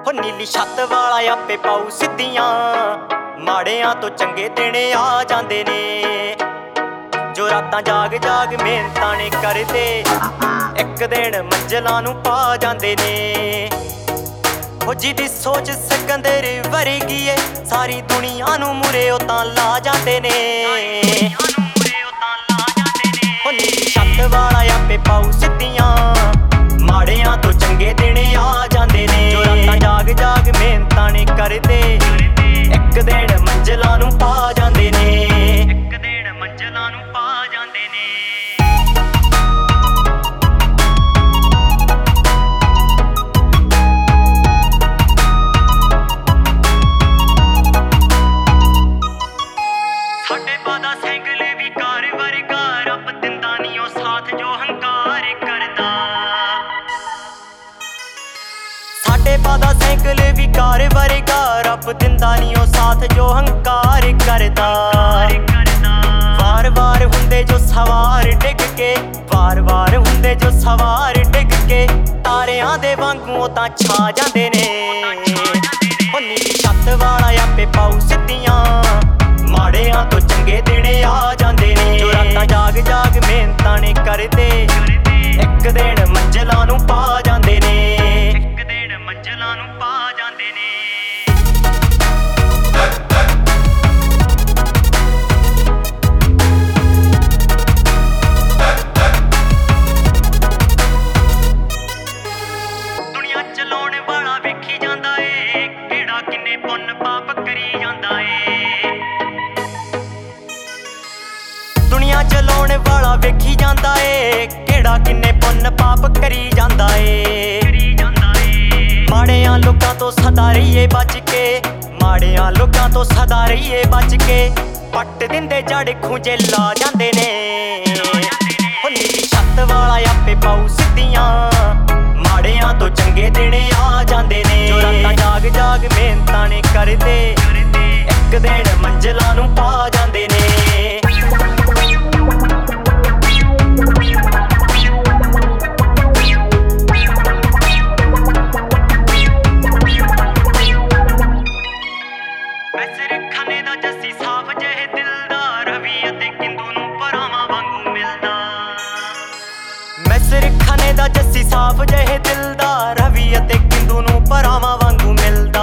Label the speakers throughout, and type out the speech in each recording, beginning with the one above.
Speaker 1: ਹੋ ਨੀਲੀ ਛੱਤ ਵਾਲਾ ਆਪੇ ਪਾਉ ਸਿੱਧੀਆਂ, ਮਾੜਿਆਂ ਤੋਂ ਚੰਗੇ ਦਿਨ ਆ ਜਾਂਦੇ ਨੇ। ਜੋ ਰਾਤਾਂ ਜਾਗ ਜਾਗ ਮਿਹਨਤਾਂ ਨੇ ਕਰਦੇ, ਇੱਕ ਦਿਨ ਮੰਜ਼ਲਾਂ ਨੂੰ ਪਾ ਜਾਂਦੇ ਨੇ। ਹੋ ਜਿਹਦੀ ਸੋਚ ਸਿਕੰਦਰ ਵਰਗੀ ਏ, ਸਾਰੀ ਦੁਨੀਆ ਨੂੰ ਮੂਰੇ ਉਹ ਤਾਂ ਲਾ ਜਾਂਦੇ ਨੇ। ਹੋ ਨੀਲੀ ਛੱਤ ਵਾਲਾ ਆਪੇ ਪਾਉ ਸਿੱਧੀਆਂ, ਮਾੜਿਆਂ ਤੋਂ ਚੰਗੇ ਦਿਨ ਆ ਜਾਂਦੇ ਨੇ। ਜੋ ਰਾਤਾਂ ਜਾਗ ਜਾਗ ਮਿਹਨਤਾਂ ਨੇ ਕਰਦੇ, ਇੱਕ ਦਿਨ ਮੰਜ਼ਲਾਂ ਨੂੰ ਪਾ ਜਾਂਦੇ ਨੇ। ਇੱਕ ਦਿਨ ਮੰਜ਼ਲਾਂ ਨੂੰ ਪਾ ਜਾਂਦੇ ਨੇ। ਸਾਡੇ ਪਾਦਾ ਸੈਂਗਲ ਵੀ ਕਾਰ ਵਰਗਾ, ਰੱਬ ਦਿੰਦਾ ਨੀ ਉਹ ਸਾਥ ਜੋ ਹੰਕਾਰ ਕਰਦਾ। ਸਾਡੇ ਪਾਦਾ ਸੈਂਕਲ ਵੀ ਕਾਰ ਵਰਗਾ, ਰੱਬ ਦਿੰਦਾ ਨੀ ਉਹ ਸਾਥ ਜੋ ਹੰਕਾਰ ਕਰਦਾ। ਵਾਰ-ਵਾਰ ਹੁੰਦੇ ਜੋ ਸਵਾਰ ਡਿੱਗ ਕੇ, ਵਾਰ-ਵਾਰ ਹੁੰਦੇ ਜੋ ਸਵਾਰ ਡਿੱਗ ਕੇ, ਤਾਰਿਆਂ ਦੇ ਵਾਂਗੂ ਉਹ ਤਾਂ ਛਾ ਜਾਂਦੇ ਨੇ। ਹੋ ਨੀਲੀ ਛੱਤ ਵਾਲਾ ਆਪੇ ਪਾਉ ਸਿੱਧੀਆਂ, ਮਾੜਿਆਂ ਤੋਂ ਚੰਗੇ ਦਿਨ ਆ ਜਾਂਦੇ ਨੇ। ਜੋ ਰਾਤਾਂ ਜਾਗ ਜਾਗ ਮਿਹਨਤਾਂ ਨੇ ਕਰਦੇ, ਇੱਕ ਦਿਨ ਮੰਜ਼ਲਾਂ ਨੂੰ ਪਾ ਜਾਂਦੇ ਨੇ। ਇੱਕ ਦਿਨ ਮੰਜ਼ਲਾਂ ਨੂੰ ਪਾ ਜਾਂਦੇ ਨੇ। ਦੁਨੀਆ ਚਲਾਉਣ ਵਾਲਾ ਵੇਖੀ ਜਾਂਦਾ ਏ, ਕਿਹੜਾ ਕਿੰਨੇ ਪੁੰਨ ਪਾਪ ਕਰੀ ਜਾਂਦਾ ਏ। ਦੁਨੀਆ ਚਲਾਉਣ ਵਾਲਾ ਵੇਖੀ ਜਾਂਦਾ ਏ, ਕਿਹੜਾ ਕਿੰਨੇ ਪੁੰਨ ਪਾਪ ਕਰੀ ਜਾਂਦਾ ਏ। ਮਾੜਿਆਂ ਲੋਕਾਂ ਤੋਂ ਸਦਾ ਰਹੀਏ ਬਚ ਕੇ, ਮਾੜਿਆਂ ਲੋਕਾਂ ਤੋਂ ਸਦਾ ਰਹੀਏ ਬਚ ਕੇ, ਪੱਟ ਦਿੰਦੇ ਜੜ ਖੂੰਜੇ ਲਾ ਜਾਂਦੇ ਨੇ। ਹੋ ਨੀਲੀ ਛੱਤ ਵਾਲਾ ਆਪੇ ਪਾਉ ਸਿੱਧੀਆਂ, ਮਾੜਿਆਂ ਤੋਂ ਚੰਗੇ ਦਿਨ ਆ ਜਾਂਦੇ ਨੇ। ਜੋ ਰਾਤਾਂ ਜਾਗ ਜਾਗ ਮਿਹਨਤਾਂ ਨੇ ਕਰਦੇ, ਇੱਕ ਦਿਨ ਮੰਜ਼ਲਾਂ ਨੂੰ ਪਾ ਜਾਂਦੇ ਨੇ। ਮੈਸਰ ਖਾਨੇ ਦਾ ਜੱਸੀ ਸਾਫ ਜਿਹੇ ਦਿਲ ਦਾ, ਰਵੀ ਅਤੇ ਕਿੰਦੂ ਨੂੰ ਭਰਾਵਾਂ ਵਾਂਗੂ ਮਿਲਦਾ। ਮੈਸਰ ਖਾਨੇ ਦਾ ਜੱਸੀ ਸਾਫ ਜਿਹੇ ਦਿਲ ਦਾ, ਰਵੀ ਅਤੇ ਕਿੰਦੂ ਨੂੰ ਭਰਾਵਾਂ ਵਾਂਗੂ ਮਿਲਦਾ।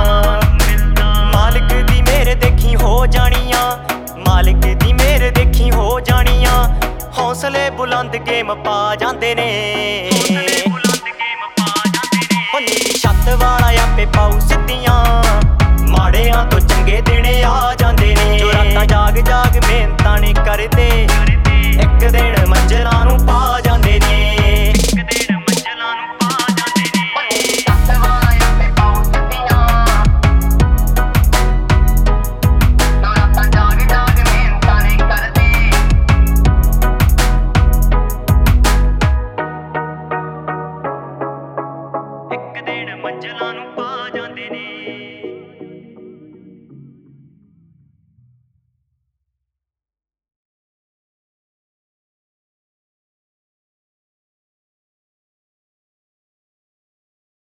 Speaker 1: ਮਾਲਕ ਦੀ ਮਿਹਰ ਦੇਖੀ ਹੋ ਜਾਣੀਆਂ, ਮਾਲਕ ਦੀ ਮਿਹਰ ਦੇਖੀ ਹੋ ਜਾਣੀਆਂ, ਹੌਸਲੇ ਬੁਲੰਦ ਗੇਮ ਪਾ ਜਾਂਦੇ ਨੇ। ਹੋ ਨੀਲੀ ਛੱਤ ਵਾਲਾ ਆਪੇ ਪਾਉ ਸਿੱਧੀਆਂ, ਮਾੜਿਆਂ ਤੋਂ ਚੰਗੇ ਦਿਨ ਆ ਜਾਂਦੇ ਨੇ। ਜੋ ਰਾਤਾਂ ਜਾਗ ਜਾਗ ਮਿਹਨਤਾਂ ਨੇ ਕਰਦੇ, ਇੱਕ ਦਿਨ ਮੰਜ਼ਲਾਂ ਨੂੰ ਪਾ ਜਾਂਦੇ ਨੇ। ਇੱਕ ਦਿਨ ਮੰਜ਼ਲਾਂ ਨੂੰ ਪਾ ਜਾਂਦੇ ਨੇ। ਛੱਤ ਵਾਲਾ ਆਪੇ ਪਾਉ ਸਿੱਧੀਆਂ, ਜੋ ਰਾਤਾਂ ਜਾਗ ਜਾਗ ਮਿਹਨਤਾਂ ਨੇ ਕਰਦੇ, ਇੱਕ ਦਿਨ ਮੰਜ਼ਲਾਂ ਨੂੰ